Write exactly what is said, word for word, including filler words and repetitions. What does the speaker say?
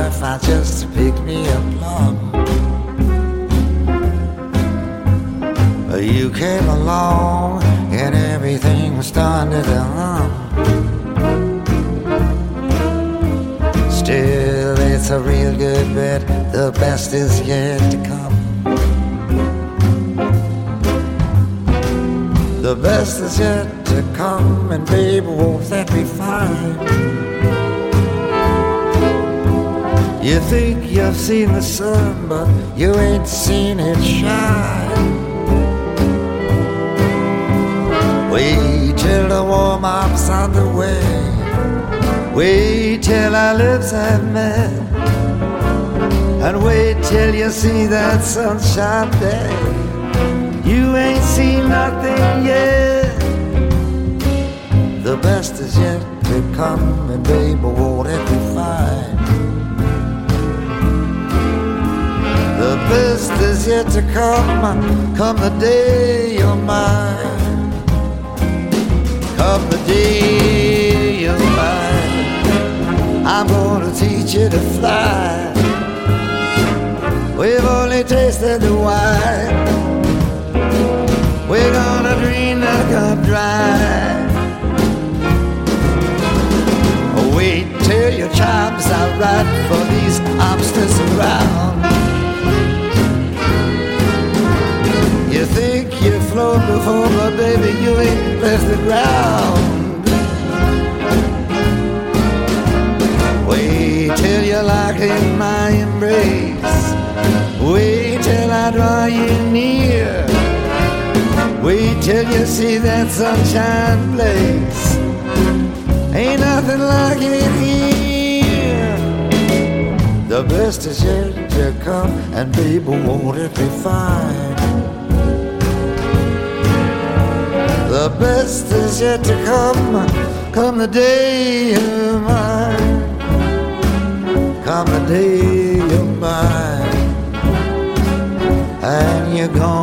if I just pick me a plum. You came along and everything was starting to hum. Still, it's a real good bet, the best is yet to come. The best is yet to come, and baby, won't that be fine? You think you've seen the sun, but you ain't seen it shine. Wait till the warm-up's on the way. Wait till our lips have met. And wait till you see that sunshine day. You ain't seen nothing yet. The best is yet to come, and baby, won't it be fine? The best is yet to come, come the day you're mine. Come the day you're mine, I'm gonna teach you to fly. We've only tasted the wine, we're gonna dream the cup dry. Wait till your charms are right for these obstacles around. You think you've flown before, but baby, you ain't left the ground. Wait till you're locked in my embrace. Wait till I draw you near. Wait till you see that sunshine place. Ain't nothing like it here. The best is yet to come, and baby, won't it be fine? The best is yet to come, come the day you're mine. Come the day you're mine, and you're gone.